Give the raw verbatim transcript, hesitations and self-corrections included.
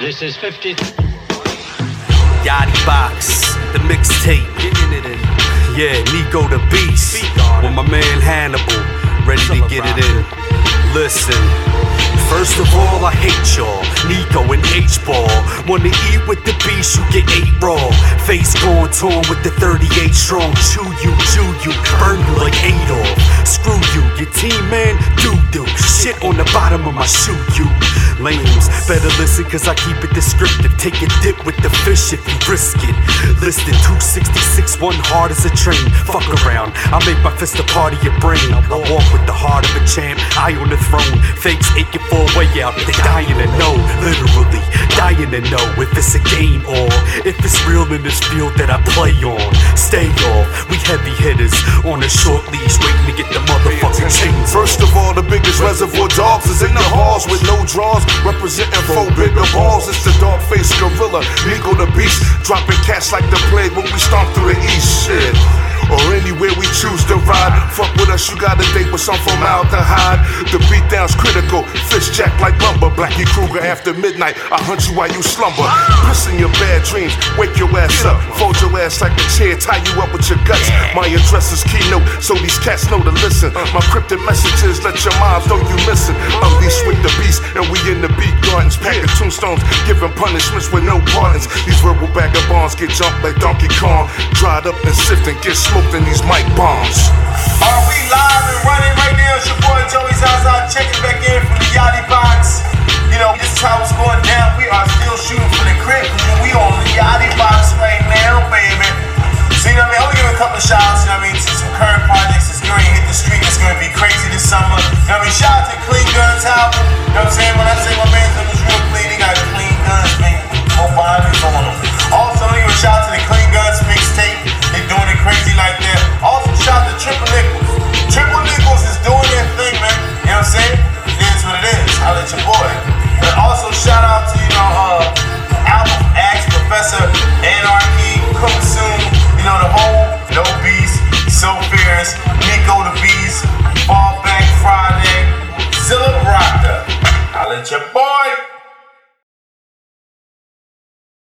This is fifty. Yachty Box, the mixtape. Getting it in. Yeah, Nico the Beast. With my man Hannibal, ready to get it in. Listen. First of all, I hate y'all, Nico and H-Ball. Wanna eat with the beast, you get eight raw. Face going torn with the thirty-eight strong. Chew you, chew you, burn you like Adolf. Screw you, your team man, doo-doo. Shit on the bottom of my shoe, you lames. Better listen cause I keep it descriptive. Take a dip with the fish if you risk it. Listed two sixty-six, one hard as a train. Fuck around, I make my fist a part of your brain. I walk with the heart of a champ, eye on the throne. Fakes aching for a way out, they dying to know. Literally, dying to know if it's a game or if it's real in this field that I play on. Stay off, we heavy hitters on a short leash, waiting to get the motherfucking chains. First of all, the biggest reservoir dogs is in the halls with no draws, representing four bigger balls. It's the dog-faced gorilla, Nico the Beast, dropping cats like the plague when we stomp through the east. Shit. Or anywhere we choose to ride. Fuck with us, you got a date with some formaldehyde. The beatdown's critical, fish jack like lumber. Blackie Kruger after midnight, I hunt you while you slumber. Piss in your bad dreams, wake your ass up. Fold your ass like a chair, tie you up with your guts. My address is keynote, so these cats know to listen. My cryptic messages, let your moms know you missing. Unleashed with the beast, and we in the beat gardens. Packing tombstones, giving punishments with no pardons. These verbal vagabonds get jumped like Donkey Kong. Dried up and sifting, get smoked in these mic bombs. Are we live and running right now? It's your boy Joey Zaza checking back in from the Yachty Box. You know, this is how it's going down. We are still shooting